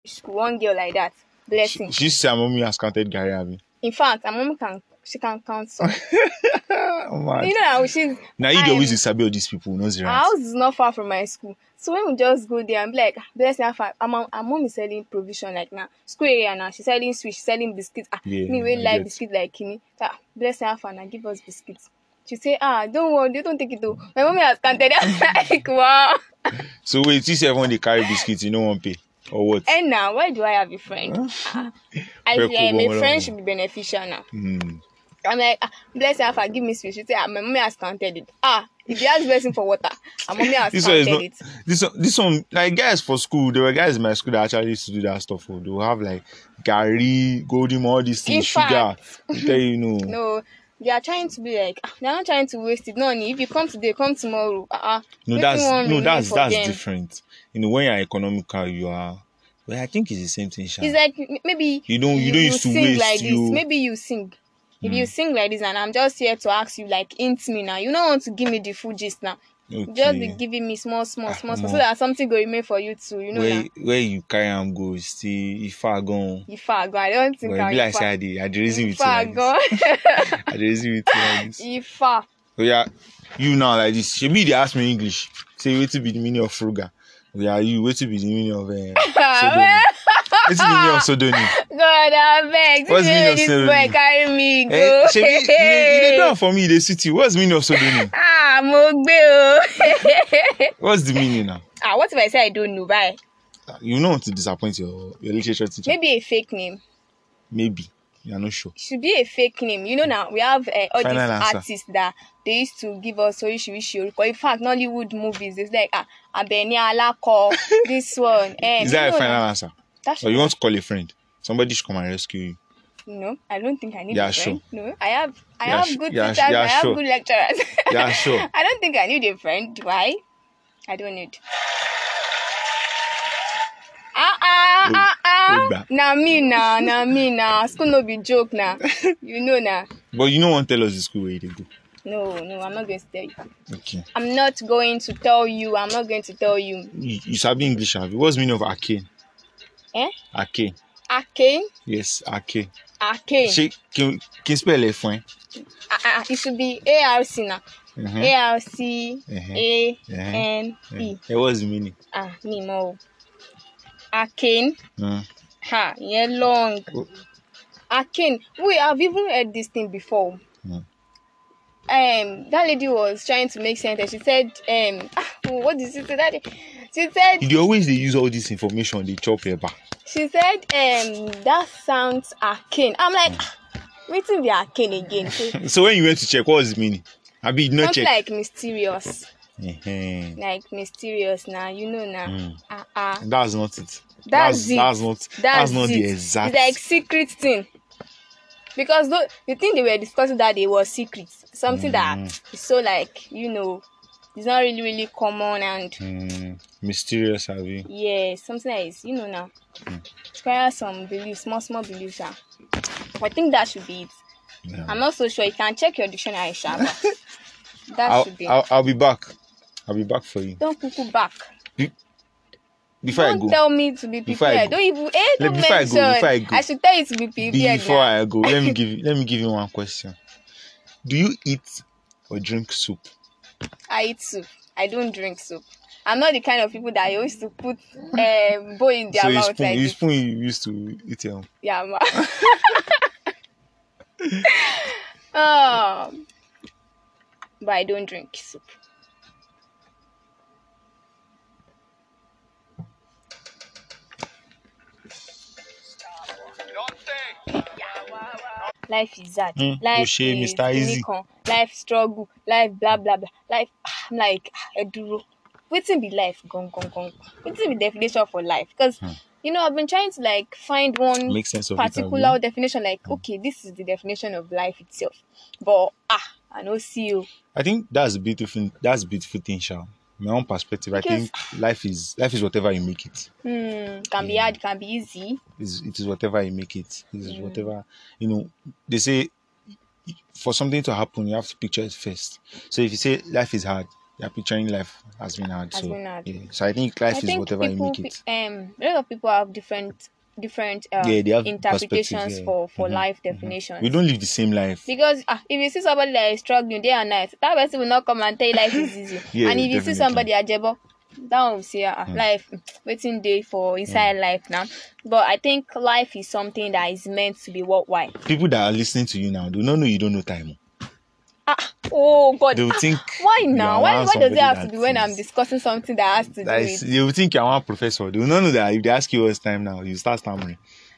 School, one girl like that. Blessing. She said, "Mommy has counted Gary Abi." In fact, her mom she can count some. Oh my! You know how she's. Now you always sabi all these people, no Our zero. house is not far from my school, so when we just go there and be like, Blessing, her mom is selling provision like now. School area now, she's selling sweet, she's selling biscuits. Me we like biscuits like kini. Blessing her now, give us biscuits. She say, don't worry, they don't take it though. My mommy has counted. Like, wow. So wait, you say when they carry biscuits, you don't want pay or what? And now, why do I have a friend? I feel like my friend should be beneficial now. I'm like, Blessing Alpha, give me sweet. She say, my mommy has counted it. If you ask Blessing for water, my mommy has counted it. This one, like guys for school, there were guys in my school that actually used to do that stuff. They will have like Gary, Golden, all these things, sugar. No, they are trying to be like, they're not trying to waste it. No, if you come today, come tomorrow. That's different. When you're economical, you are. Well, I think it's the same thing. It's like maybe you don't used to waste like this. Maybe you sing. If you sing like this and I'm just here to ask you, like, int me now. You don't want to give me the full gist now. Okay. Just be giving me small, so that something will remain for you too. You know where you carry and go, see if I go. I don't think I like say I the reason with you like this. I the reason with you like this. So yeah, you now like this. She be they ask me English. Say wait to be the meaning of frugal. Yeah, you wait to be the meaning of sodomy. What's the meaning of sodomy? God, I beg. What's the meaning of sodomy? Boy carry me go. You do for me, the city. What's the meaning of sodomy? Mogbe. What's the meaning now? What if I say I don't know? Bye. You don't want to disappoint your literature teacher. Maybe a fake name. Maybe. You're not sure. It should be a fake name. You know now, we have all these artists that they used to give us Orishiorishi. In fact, Nollywood movies, it's like Abeni Alako, this one. Is that a final answer? Or you want to call a friend? Somebody should come and rescue you. No, I don't think I need a friend. Sure. No, I have good teachers, I have good lecturers. Yeah, sure. I don't think I need a friend. Why? I don't need. Na me now. School no be joke now. You know now. But you don't want to tell us the school where you go. No, I'm not going to tell you. Okay. I'm not going to tell you. You sabi English, have you? What's the meaning of arcane? Arcane. Arcane? Yes, arcane. Arcane. Can you spell it for me? It should be ARC now. ARCANE. What's the meaning? Me more. Arcane. Yeah, long. Arcane. We have even heard this thing before. That lady was trying to make sense. She said, what did she say? She said they always use all this information, they chop paper. She said, that sounds arcane. I'm like, waiting the arcane again. So when you went to check, what was the meaning? I mean, not check. Like mysterious. Like mysterious now, you know now. That's not it. That's not the exact. It's like secret thing. Because the thing they were discussing that day was secret. Something that is so like, it's not really common and mysterious, have you? Yeah, something that is, now. Require some beliefs, small beliefs. I think that should be it. Yeah. I'm not so sure. You can check your dictionary, Sha. Should be. I'll be back. I'll be back for you. Don't cuckoo back. Before don't I go. Tell me to be prepared. Don't even. Before I go. I should tell you to be prepared. Before I go, let me give you one question. Do you eat or drink soup? I eat soup. I don't drink soup. I'm not the kind of people that used to put bowl in their mouth. So you spoon you used to eat your own. Yeah, ma. But I don't drink soup. Life is hard. Life is Mr. Easy. Life struggle. Life blah blah blah. Life. I'm like Eduro. Waiting be life. Gong. Waiting be definition for life. Because I've been trying to find one particular definition. Okay, this is the definition of life itself. But I don't see you. I think that's a beautiful thing, Sha. My own perspective, because I think life is whatever you make it. Can be hard, can be easy. It is whatever you make it. It is whatever, they say for something to happen, you have to picture it first. So if you say life is hard, you're picturing life has been hard. Yeah. So I think life is whatever you make it. A lot of people have different they have interpretations for life definitions. We don't live the same life. Because if you see somebody that is struggling day and night, that person will not come and tell you life is easy. And if you see somebody at Jebo, that one will say life waiting day for inside life now. But I think life is something that is meant to be worthwhile. People that are listening to you now do not know you don't know time. Oh God! They will think why now? Why does it have to be when I'm discussing something that has to do with? They will think you're one professor. They will not know that if they ask you what's time now, you start stammering.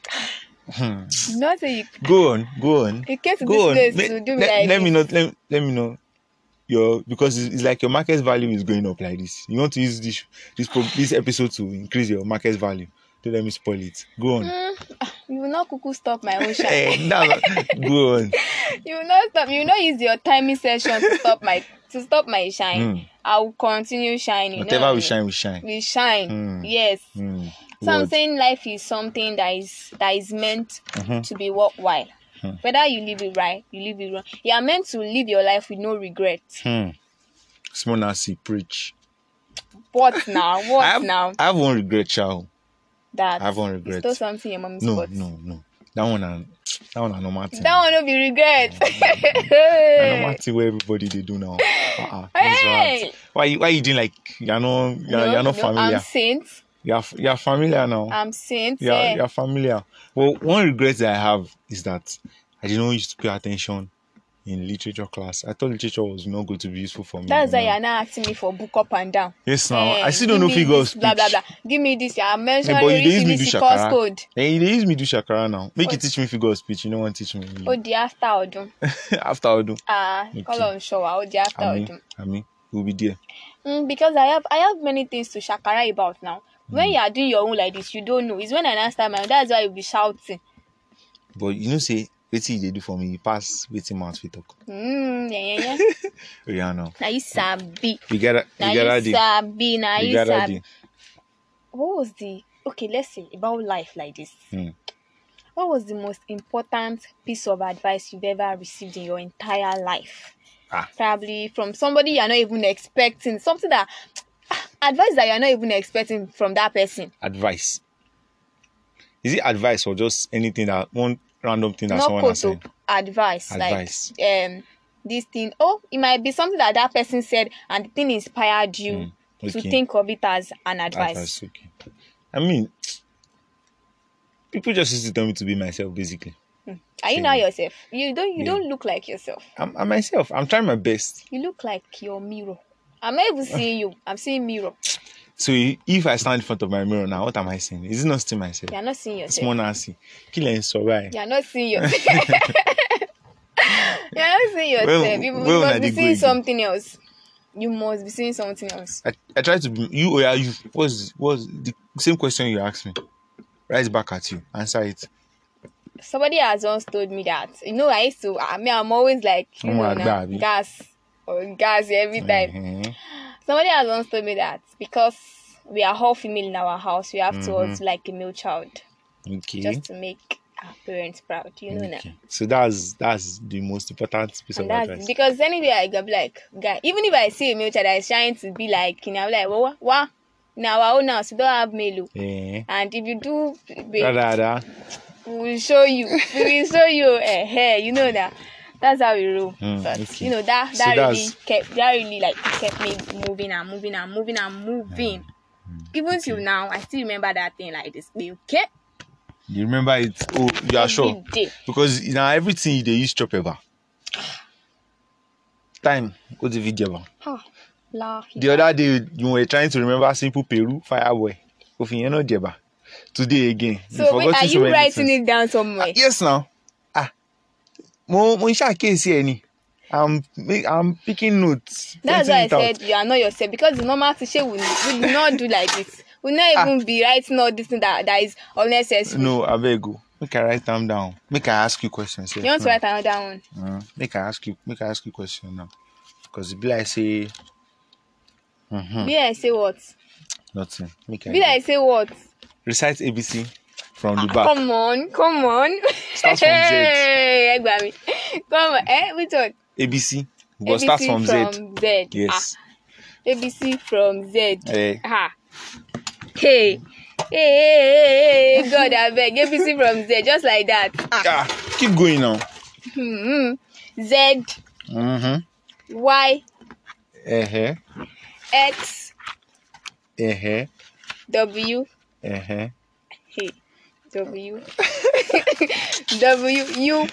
Not say you. Go on. You came to this place to do like let me know. Because it's like your market value is going up like this. You want to use this episode to increase your market value. Don't let me spoil it. Go on. You will not stop my own shine. Go on. You will not stop. You will not use your timing session to stop my shine. I will continue shining. Whatever we shine, we shine. We shine. Yes. So I'm saying life is something that is meant to be worthwhile. Whether you live it right, you live it wrong. You are meant to live your life with no regrets. Small Nancy, preach. What now? I have one regret, child. That I have one regret. Still something your mom's No. That one are normal thing. That one will be regret. Normal thing where everybody they do now. Hey! Why you doing like you're not familiar? I'm saint. You're familiar now. I'm saint. You're familiar. Well, one regret that I have is that I didn't used to pay attention in literature class. I thought literature was not going to be useful for me. That's why you're now asking me for book up and down. Yes, now I still don't know figure of speech. Blah blah blah. Give me this. I'm mentioning but you use me do shakara. Code. They use me do shakara now. Make you teach me figure of speech. You don't want to teach me. Oh, the after Odun. After Odun. Call on show. Oh, the after Odun. I mean, we'll be there. Because I have many things to shakara about now. When you are doing your own like this, you don't know. It's when I understand my own. That's why you'll be shouting. But say, wetin they do for me, you pass wetin mouth we talk. Yeah. Yeah, no. Now you sabi. You get it. Now you sabi. What was okay, let's say about life like this. What was the most important piece of advice you've ever received in your entire life? Probably from somebody you're not even expecting. Something that advice that you're not even expecting from that person. Advice. Is it advice or just anything that one random thing that someone has said? Advice. Like this thing. It might be something that person said and the thing inspired you to think of it as an advice. Okay. I mean, people just used to tell me to be myself, basically. Are you not yourself? You don't look like yourself. I'm myself. I'm trying my best. You look like your mirror. I'm not even seeing you. I'm seeing mirror. So if I stand in front of my mirror now, what am I seeing? Is it not still myself? You're not seeing yourself. Small Nancy. You're not seeing yourself. You're not seeing yourself. You must be seeing something else. You must be seeing something else. I try to be you or you. What's the same question you asked me? Right back at you. Answer it. Somebody has once told me that. I'm always like, gas every time. Somebody has once told me that because we are all female in our house, we have to also like a male child. Okay. Just to make our parents proud, now. So that's the most important piece of advice. Because anyway, I can be like, guy, even if I see a male child that is trying to be like, I'm like, what? Now our own house, we don't have male. And if you do, we will show you. You know that. That's how we roll. But that really kept me moving. Even till now, I still remember that thing like this. Okay. You remember it? Oh, you are sure? Because everything they use chop ever. Time go the video. The other day you were trying to remember simple Peru Fireboy. Today again. So wait, are you writing it down somewhere? Yes, now. I'm picking notes. That's why I said you are not yourself, because the normal teacher will not do like this. Will not even be writing all this thing that is unnecessary. No, I beg you. Make I write them down. Make I ask you questions. You want to write another one? Make I ask you question now. Because it be like say. Be like say what? Nothing. Be like say what? Recite ABC from the back. Come on. Starts from Z. Come on. Which one? ABC. But starts from Z. Z. Yes. ABC from Z. Hey. Hey, God, I beg. ABC from Z, just like that. Yeah, keep going now. Z. Y. X. W. Hey. W. W. U.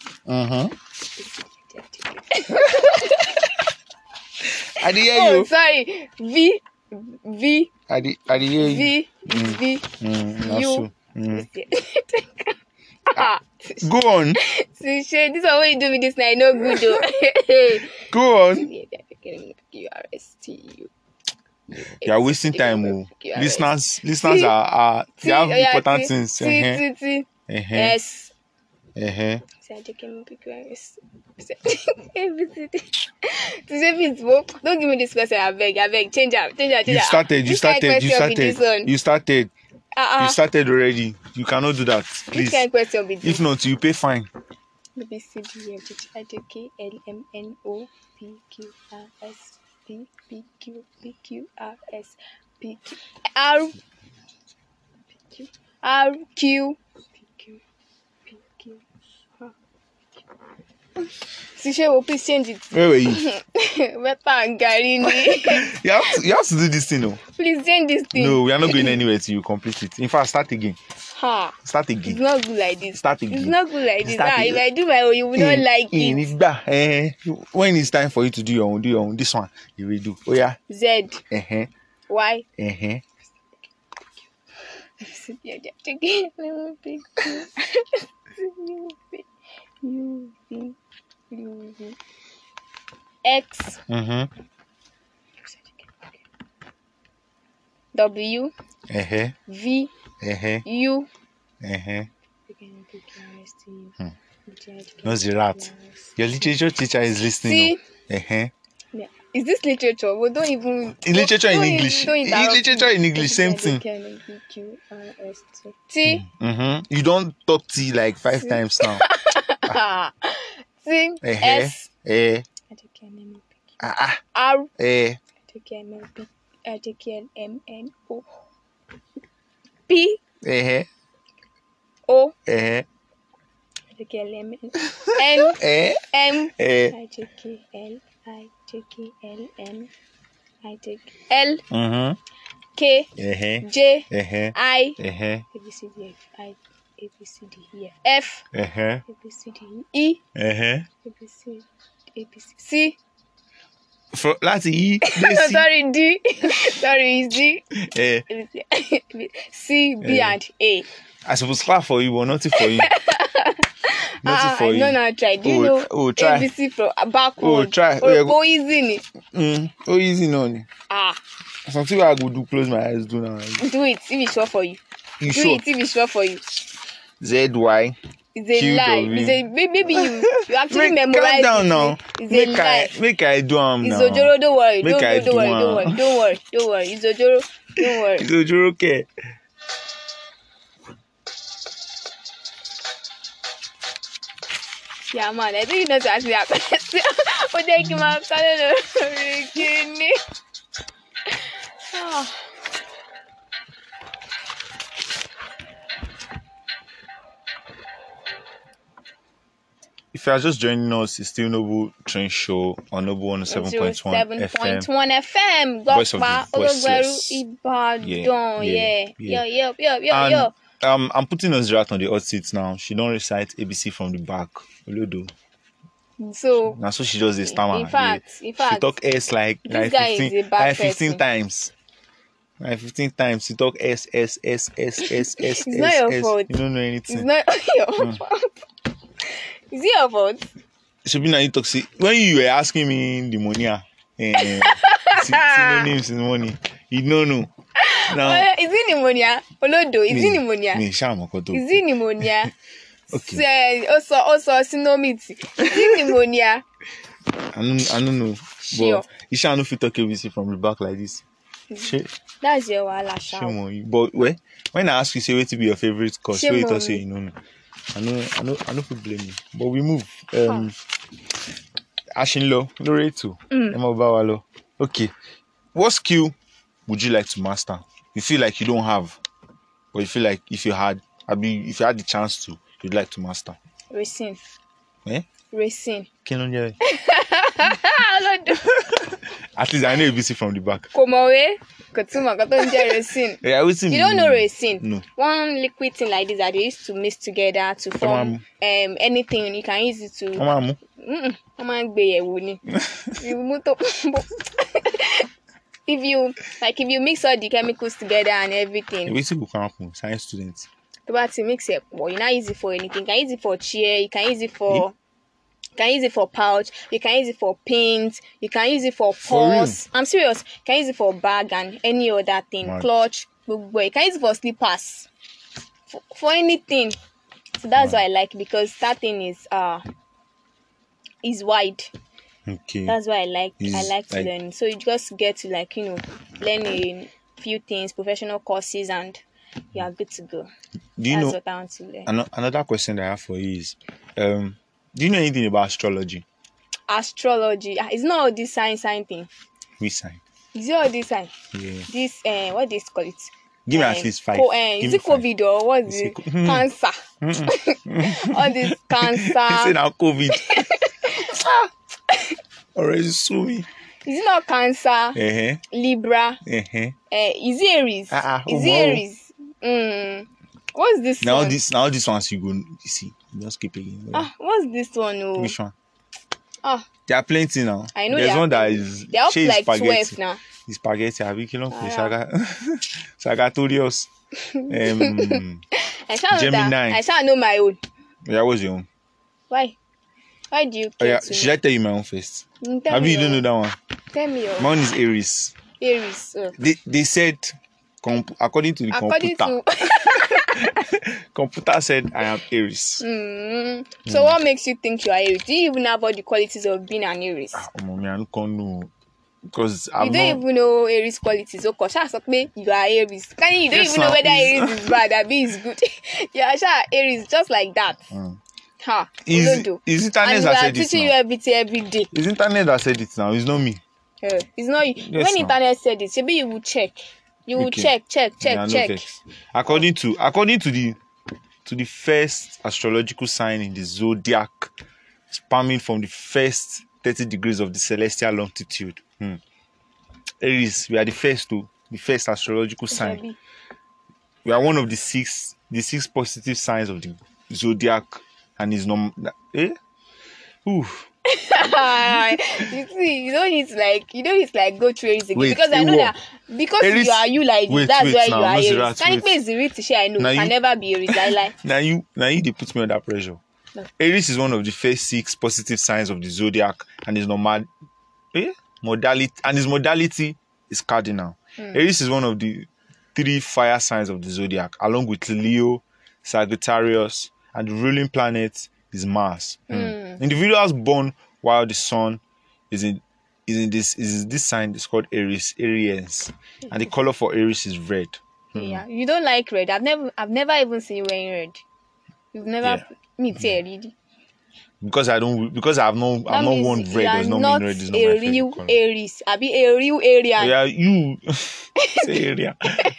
I didn't hear you. Oh, sorry. V. I didn't hear you. V. U. Go on. See, this one what you do with this now, no good though. Go on. QRSTU. You are wasting time. Listeners are they have important things. T. S. Don't give me this question. I beg. Change up. You started. You started already. You cannot do that. Please. Which kind of question be this? If not, you pay fine. B C D E F G H I J K L M N O P Q R S T P Q R S P Q R Q P Q. Sisha, please change it. Where were you? You have to do this thing, no? Please change this thing. No, we are not going anywhere till you complete it. In fact, start again. Start again. It's not good like this. Start again. It's not good like this. If I do my own, you will not like it. When it's time for you to do your own. This one, you will do. Oh yeah. Z. Y. X. W. V. U. No, the rat. Your literature teacher is listening. Is this literature? Well, don't even. Literature in English. Literature in English, same thing. T. You don't talk T like 5 times now. T. S. R. P. O. N. M. L. K. J. I. F. E. C. Láti E. Sorry, D. Sorry, it's D. C, B, and A. I suppose clap for you, but nothing for you. Nothing for you. No, try. Do you know try. ABC from backward? Try. Easy. Easy no. Something I go do, close my eyes, do now. Do it if it's sure for you. You do sure? It if it's sure for you. ZY. It's a lie. Maybe you actually memorize. Calm down now. It's a lie. Make I do now. It's Ojoro, don't worry. Don't worry. It's Ojoro, don't worry. It's Ojoro, okay. Yeah, man, I think you know to ask me that question. But thank you, man. If you are just joining us, it's still Noble Train Show on Noble 107.1 FM. Voice of the Voiceless. Yeah. I'm putting Ozrat on the hot seat now. She don't recite ABC from the back. So now, so she does this stammer. In fact, she talk S like 15 times. Like 15 times. She talk S. It's not your fault. You don't know anything. It's not your fault. Is it your fault? Shabina, you talk. When you were asking me pneumonia, synonyms in the morning, you don't know. Now, is it pneumonia? Olodo, is it pneumonia? Is it pneumonia? Okay. Also synonyms. Is it pneumonia? I don't know. Sure. But you shall not fit talk ABC from the back like this. That's your wahala. Shame on you. But when I ask you, say what to be your favorite course, where you say you know. I know who blame you. But we move. Ashinlo, Loreto, Emma Bawalo. Okay. what skill would you like to master? You feel like you don't have, or you feel like if you had the chance to, you'd like to master? Racing. Eh? Racing. At least I know you're busy from the back. Racing. Yeah, you don't know racing? No. One liquid thing like this that they used to mix together to form anything. You can use it to. If you mix all the chemicals together and everything. Wait till you come up, science students. But mix it. Well, you not use it for anything. You can use it for chair. You can use it for. You can use it for pouch. You can use it for paint. You can use it for purse. I'm serious. You can use it for bag and any other thing. Mad. Clutch. You can use it for slippers. For anything. So that's why I like it, because that thing is wide. Okay. That's why I like to learn. So you just get to learn a few things, professional courses, and you are good to go. That's what I want to learn. Another question that I have for you is, do you know anything about astrology? Astrology? It's not all this sign thing. Which sign? Is it all this sign? Yeah. This what they call it? Give me at least 5. Is it COVID or what is it? Cancer. All this cancer. You say now COVID. Already sue me. Is it not Cancer? Libra? Is it Aries? Is it Aries? What's this now one? Now this one, you go, you see. Just keep again. What's this one? Oh? Which one? There are plenty now. I know. There's one that is. They're up to like spaghetti. 12 now. It's spaghetti. I be killing Sagatorius. Gemini. I shall know my own. Yeah, what's your own? Why? Why do you care to should I tell you my own first? Maybe you don't know that one. Tell me yours. My own is Aries. Aries. They said, according to the computer. Computer said I am Aries. So what makes you think you are Aries? Do you even have all the qualities of being an Aries? Mommy, I don't know. Because you don't even know Aries qualities. You are Aries. You don't even know whether Aries is bad or B is good. Yeah, Aries, just like that. Is internet that said it now? Teaching you everything every day. Is internet that said it now? It's not me. It's not you. Yes, when internet said it, maybe you will check. You will check. According to the first astrological sign in the zodiac, spanning from the first 30 degrees of the celestial longitude. Aries, we are the first astrological sign. We are one of the six positive signs of the zodiac, and is no. You see, you don't need to go through Aries again, because I know that because Aries, you are like this, that's why you are Aries. Can you please read to share? I know can never be Aries. I lie. Now you they put me under pressure. No. Aries is one of the first 6 positive signs of the zodiac, and is modality, and his modality is cardinal. Aries is one of the 3 fire signs of the zodiac, along with Leo, Sagittarius, and the ruling planet is Mars. Individuals born while the sun is in this sign is called Aries, and the color for Aries is red. Yeah, you don't like red. I've never even seen you wearing red. You've never me too. Because I'm not worn red. Does not mean red is not my favorite color. Aries. I be a real area. Yeah, you say area.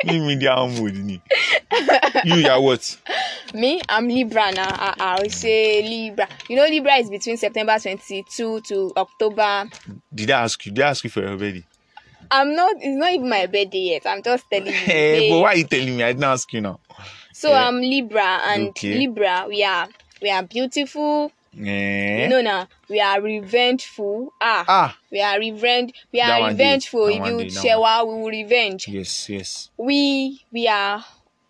Me You are what? Me, I'm Libra now. I will say Libra. You know, Libra is between September 22 to October. Did I ask you for your birthday? I'm not. It's not even my birthday yet. I'm just telling you. Hey, but why are you telling me? I didn't ask you now. So I'm Libra, and Libra, we are beautiful. You know now, we are revengeful. We are revengeful. If you shewa, we will revenge. Yes. We are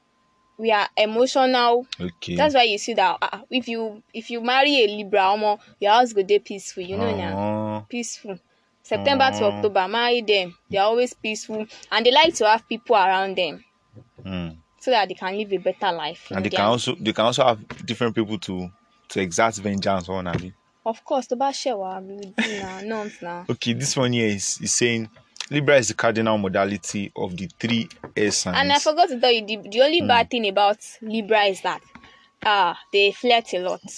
emotional. Okay. That's why you see that if you marry a Libra, your house go dey peaceful. You know now, peaceful. September to October, marry them. They are always peaceful, and they like to have people around them, so that they can live a better life. And they can also have different people to exert vengeance on. Of course, the bashewa now. Okay, this one here is saying Libra is the cardinal modality of the 3 air signs. And I forgot to tell you, the only bad thing about Libra is that they flirt a lot.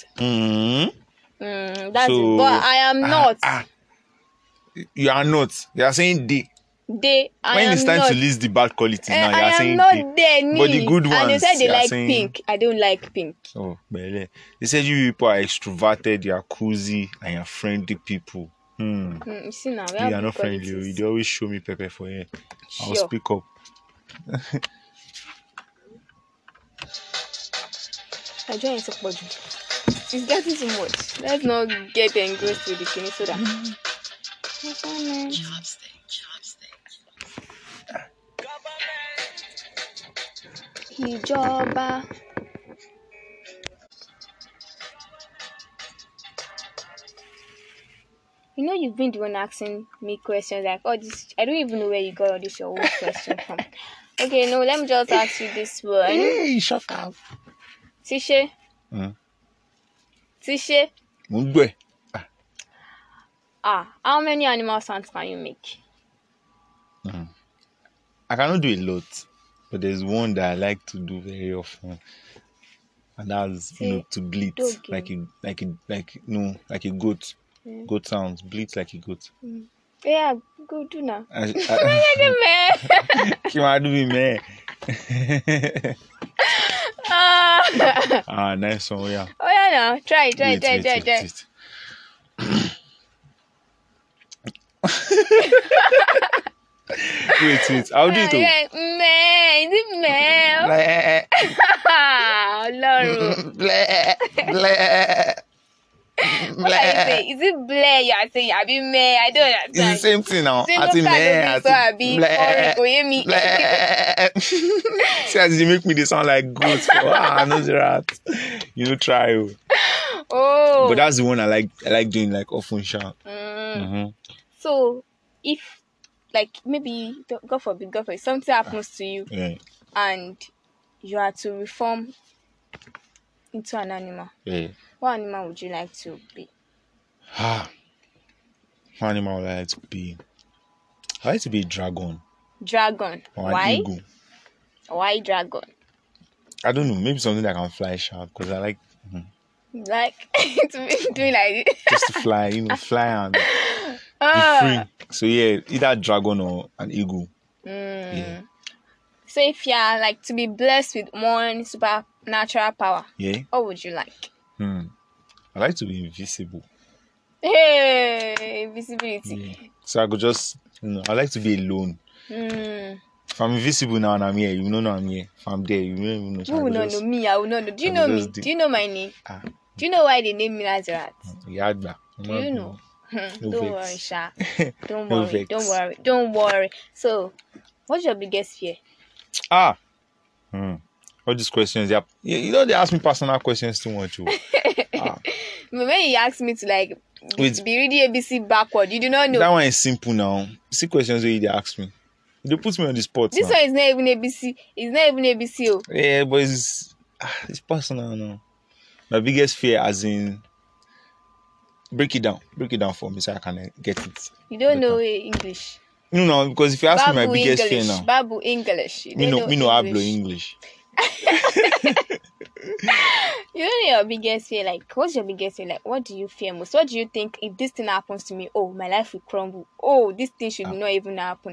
That's it. But I am not. You are not. They are saying they. When it's time to list the bad qualities now, you are saying not there, but the good ones. And they said they like pink. I don't like pink. Oh, bele. They said you people are extroverted, you are cozy, and you are friendly people. You see now, you are not friendly. You always show me pepper for here. Sure. I'll speak up. I join Sokboju. It's getting too much. Let's not get engrossed with the kidney soda. Ìjọba. You know, you've been the one asking me questions like, oh, this. I don't even know where you got all this your own question from. Okay, no, let me just ask you this one. Hey, shut up. Tishe. Tishe. Mungwe. How many animal sounds can you make? I cannot do a lot, but there's one that I like to do very often, and that's to bleat like a goat. Yeah. Goat sounds, bleat like a goat. Yeah, go do now. Can I do it, man? Nice one, yeah. Oh yeah, now try. Wait. I'll do it. Is it meh? What are you saying? Is it bleh? You are saying, I be meh. I don't understand. It's the same thing now. I think meh. See, as you make me, they sound like goats. No rat. You know, try. Oh. But that's the one I like doing like often, sha. So, if like maybe God forbid, something happens to you, and you are to reform into an animal. What animal would you like to be? What animal would I like to be? I like to be a dragon. Dragon. Why? An eagle. Why dragon? I don't know. Maybe something that can fly sharp because I like. Like to be doing like this. Just to fly, fly and be free. So yeah, either dragon or an eagle. Yeah. So if you are like to be blessed with one supernatural power, what would you like? I like to be invisible. Hey, invisibility. Yeah. So I could just, I like to be alone. If I'm invisible now and I'm here, you know I'm here. If I'm there, you don't even know. You will not know me. I will not know. Do you know me? Do you know my name? Do you know why they named me Nazarat? Yadba. Do you know? Don't worry, Sha. Don't worry. So, what's your biggest fear? All these questions, they ask me personal questions too much. When you ask me to be reading ABC backward, you do not know. That one is simple now. See questions where they ask me. They put me on the spot. This one is not even ABC. It's not even ABC. Oh. Yeah, but it's personal now. My biggest fear, as in, break it down for me so I can get it. You don't know English. No, because if you ask me my biggest fear now, Babu English. Me no hablo English. You don't know your biggest fear. Like, what's your biggest fear? Like, what do you fear most? What do you think if this thing happens to me? Oh, my life will crumble. Oh, this thing should not even happen.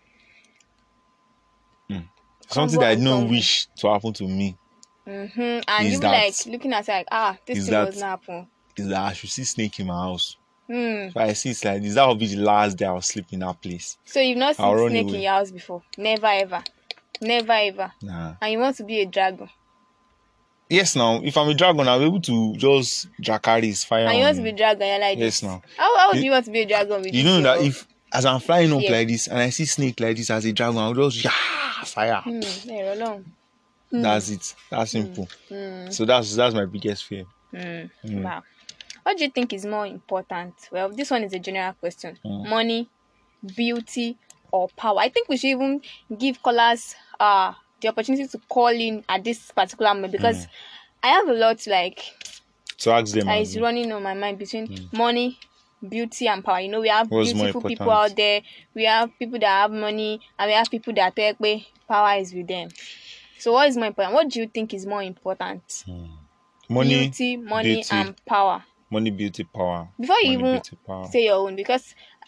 Something that I don't wish to happen to me. And you be like looking at it like, this thing was not happen. Is that I should see snake in my house. So I see it's like this. That will be the last day I'll sleep in that place. So you've not seen snake in your house before? Never ever. Nah. And you want to be a dragon? Yes, now if I'm a dragon, I'll be able to just carry his fire. And you want to be a dragon? You're like yes, this. now. How do you want to be a dragon? With you know that if as I'm flying up like this and I see snake like this as a dragon, I'll just fire. That's it. That's simple. So that's my biggest fear. Wow. What do you think is more important? Well, this one is a general question. Money, beauty, or power? I think we should even give callers the opportunity to call in at this particular moment because I have a lot to ask them. It's running on my mind between money, beauty, and power. You know, we have beautiful people out there. We have people that have money, and we have people that think power is with them. So what is more important? What do you think is more important? Money, beauty, money, beauty, and power. Money, beauty, power. Before you even say your own, because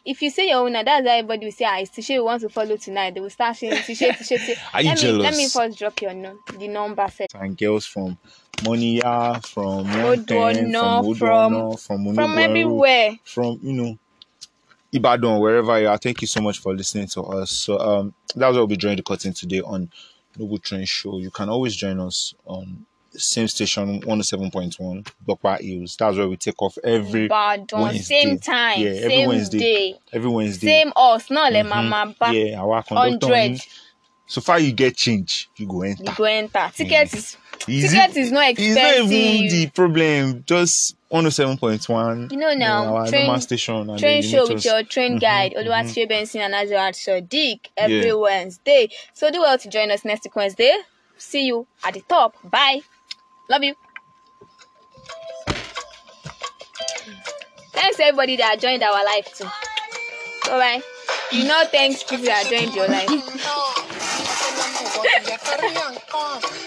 if you say your own, that's why everybody will say, Tishe want to follow tonight. They will start saying Tishe. Are you jealous? Let me first drop the number set. And girls from Monia, from Oduono, from everywhere. From Ibadan, wherever you are. Thank you so much for listening to us. So that was what we'll be drawing the curtain today on Noble Train Show. You can always join us on the same station, 107.1, Dokpa Hills. That's where we take off every Wednesday. Same time, yeah, every Wednesday. Day. Every Wednesday. Same us, not like mama back. Yeah, our conductor. 100. So far you get change, you go enter. Ticket is not expensive. It's not even the problem. Just 107.1. Now, our normal station. And train show with your train guide, Oluwaseyi Benson and Azura Sadiq every Wednesday. So do well to join us next Wednesday. See you at the top. Bye. Love you. Thanks everybody that joined our live too. Bye. Thanks people that joined your life.